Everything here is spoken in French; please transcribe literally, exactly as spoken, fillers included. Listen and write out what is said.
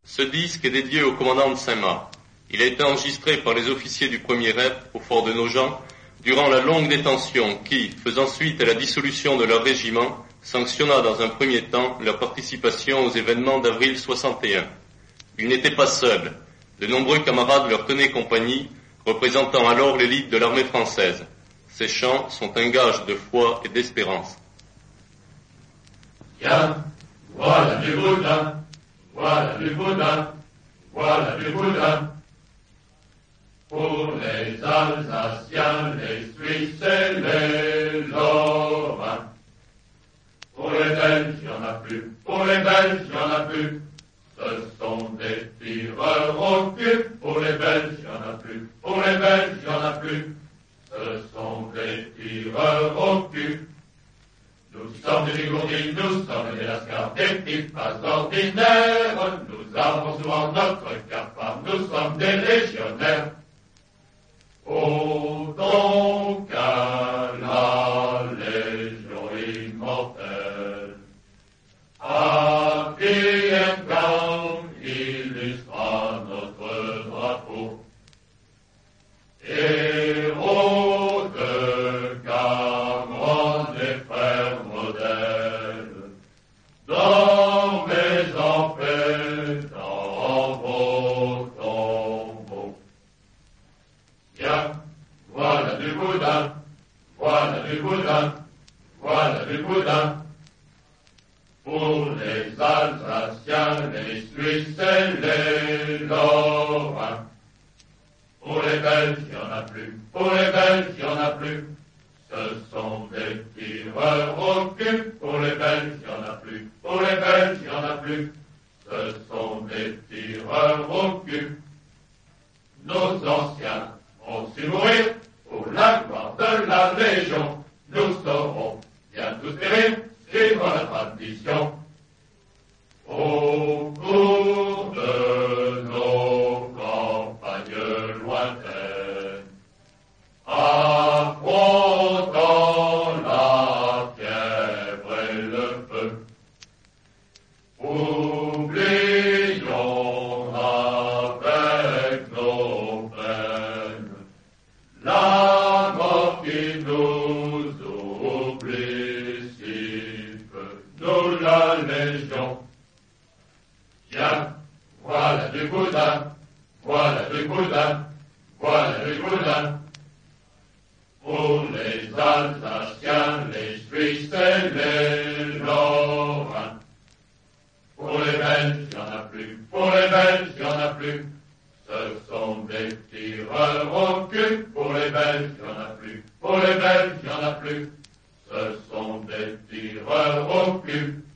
Ce disque est dédié au commandant de Saint-Marc. Il a été enregistré par les officiers du premier R E P au fort de Nogent durant la longue détention qui, faisant suite à la dissolution de leur régiment, sanctionna dans un premier temps leur participation aux événements d'avril soixante et un. Ils n'étaient pas seuls. De nombreux camarades leur tenaient compagnie, représentant alors l'élite de l'armée française. Ces chants sont un gage de foi et d'espérance. Tiens, voilà du boudin, voilà du boudin, voilà du boudin. Pour les Alsaciens, les Suisses et les Lorrains. Pour les Belges, il n'y en a plus, pour les Belges, il n'y en a plus. Ce sont des tireurs au cul, pour les Belges, il n'y en a plus, pour les Belges, il n'y en a plus. Ce sont des tireurs au cul. Nous sommes des bigourdis, nous sommes des lascars, des petits pas ordinaires. Nous avons souvent notre cafard, nous sommes des légionnaires. Autant qu'à la Légion immortelle, à qui un camp illustra notre drapeau. Héros de Cameroun et frères modèles, dormez en paix dans vos tombeaux. Bien, voilà du boudin, voilà du boudin, voilà du boudin. Pour les Alsaciens, les Suisses et les Lorrains. Pour les Belges, il n'y en a plus, pour les Belges, il n'y en a plus. Ce sont des tireurs au cul, pour les Belges, il n'y en a plus, pour les Belges, il n'y en a plus. Ce sont des tireurs au cul. Nos anciens ont su mourir pour la gloire de la Légion. Nous saurons bien tous périr, suivre la tradition. Au cours de nos campagnes lointaines, affrontant la fièvre et le feu, oublions avec nos peines la mort qui nous oublie si peu, nous la Légion. Tiens, voilà du boudin, voilà du boudin, voilà du boudin. Pour les Alsaciens, les Suisses et les Lorrains. Pour les Belges, il n'y en a plus, pour les Belges, il n'y en a plus. Ce sont des tireurs au cul, pour les Belges, il n'y en a plus, pour les Belges, il n'y en a plus. Ce sont des tireurs au cul.